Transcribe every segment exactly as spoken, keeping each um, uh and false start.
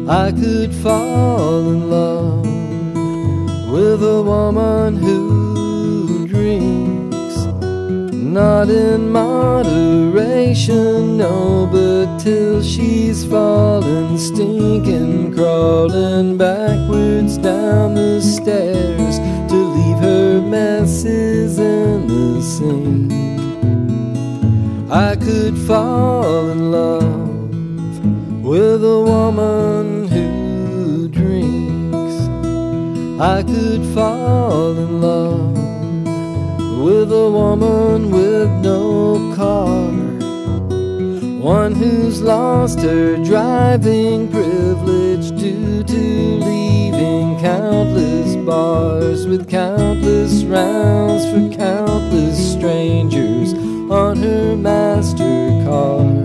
I could fall in love with a woman who drinks, not in moderation, no, but till she's fallen, stinking, crawling backwards down the stairs to leave her messes in the sink. I could fall in love with a woman who drinks. I could fall in love with a woman with no car, one who's lost her driving privilege due to leaving countless bars with countless rounds for countless strangers on her MasterCard.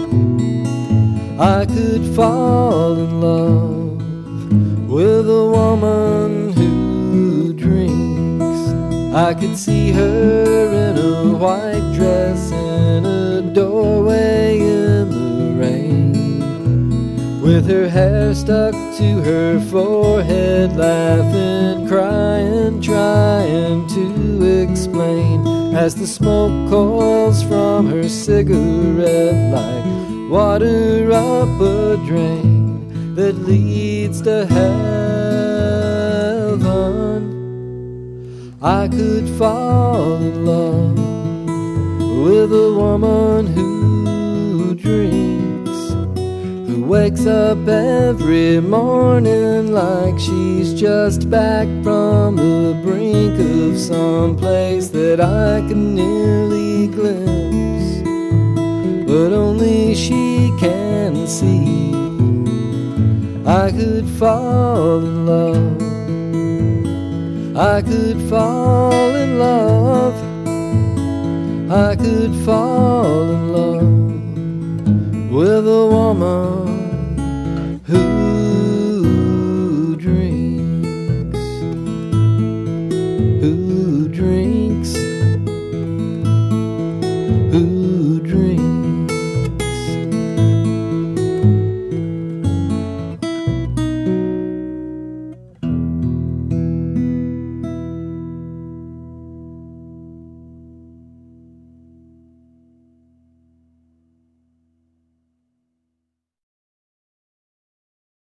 I could fall in love with a woman who drinks. I could see her in a white dress in a doorway in the rain, with her hair stuck to her forehead, laughing, crying, trying to explain as the smoke coils from her cigarette like water up a drain that leads to heaven. I could fall in love with a woman who drinks, who wakes up every morning like she's just back from the brink of some place that I can nearly glimpse, but only she can see. I could fall in love, I could fall in love, I could fall in love with a woman